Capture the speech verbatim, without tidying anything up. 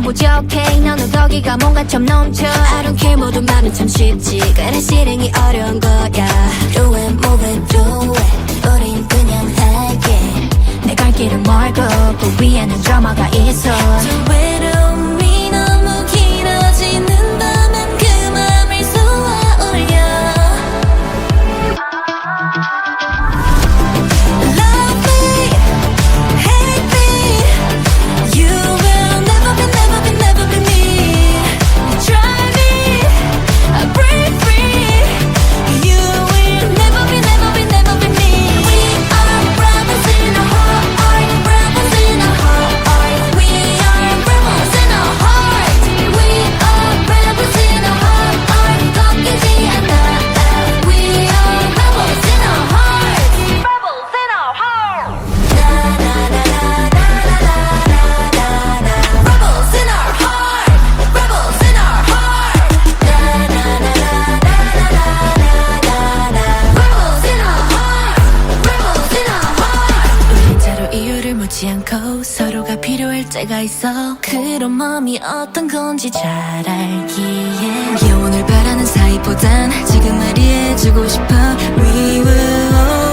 부족해 너는 거기가 뭔가 좀 넘쳐 I don't care 모두 말은 참 쉽지 그래 실행이 어려운 거야 Do it, move it, do it 우린 그냥 할게 내 갈 길은 멀고 그 위에는 드라마가 있어 저 외로움이 너무 길어지는다면 그 맘을 쏘아 올려 Love me, hate me You will never be, never be, never be me Try me, break free You will never be, never be, never be me We are rebels in our heart Rebels in our heart We are rebels in our heart We are rebels in our heart 꺾이지 않아 We are rebels in our heart Rebels in our heart Rebels in our heart Rebels in our heart Rebels in our heart Rebels in our heart 우린 서로 이유를 묻지 않고 서로가 필요할 때가 있어 그런 마음이 어떤 건지 잘 알기에 영원을 바라는 사이보단 지금 말 이해해주고 싶어 We will